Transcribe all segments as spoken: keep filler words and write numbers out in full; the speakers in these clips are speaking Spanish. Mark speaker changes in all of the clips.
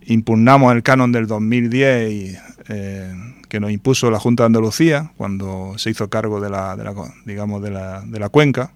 Speaker 1: impugnamos el canon del dos mil diez y, eh, que nos impuso la Junta de Andalucía cuando se hizo cargo de la, de la digamos de la, de la cuenca.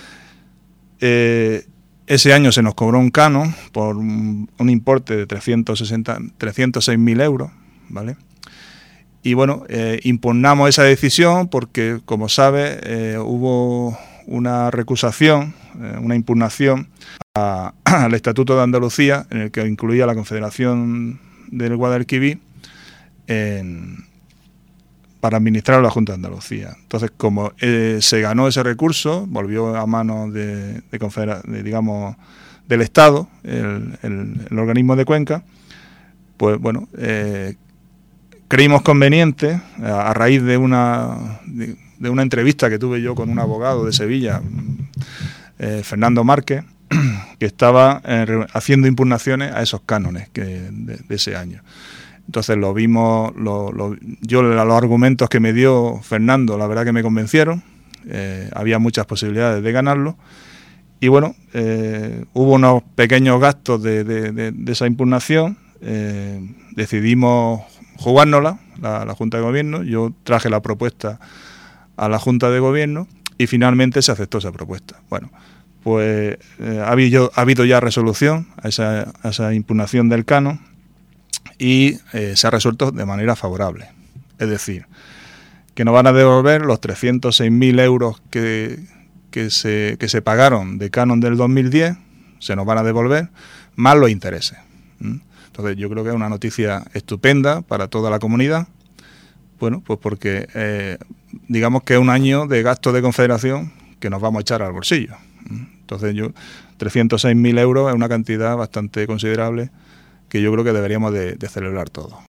Speaker 1: Eh, ese año se nos cobró un canon por un, un importe de trescientos seis mil euros, ¿vale? Y bueno, eh, impugnamos esa decisión porque, como sabe, eh, hubo una recusación, eh, una impugnación a, al Estatuto de Andalucía, en el que incluía la Confederación del Guadalquivir en, para administrar la Junta de Andalucía. Entonces, como eh, se ganó ese recurso, volvió a manos de, de, confedera, de digamos, del Estado, el, el, el organismo de Cuenca, pues bueno, eh, creímos conveniente, a, a raíz de una, de, de una entrevista que tuve yo con un abogado de Sevilla, eh, Fernando Márquez, que estaba eh, haciendo impugnaciones a esos cánones que, de, de ese año. Entonces lo vimos, lo, lo, yo los argumentos que me dio Fernando, la verdad que me convencieron, eh, había muchas posibilidades de ganarlo, y bueno, eh, hubo unos pequeños gastos de, de, de, de esa impugnación, eh, decidimos jugárnosla, la, la Junta de Gobierno, yo traje la propuesta a la Junta de Gobierno y finalmente se aceptó esa propuesta. Bueno, pues eh, ha, habido, ha habido ya resolución a esa, a esa impugnación del canon, y eh, se ha resuelto de manera favorable. Es decir, que nos van a devolver los trescientos seis mil euros que, que, se, que se pagaron de canon del dos mil diez, se nos van a devolver, más los intereses. ¿Mm? Entonces yo creo que es una noticia estupenda para toda la comunidad, bueno, pues porque eh, digamos que es un año de gasto de confederación que nos vamos a echar al bolsillo. ¿Mm? Entonces yo, trescientos seis mil euros es una cantidad bastante considerable que yo creo que deberíamos de, de celebrar todos.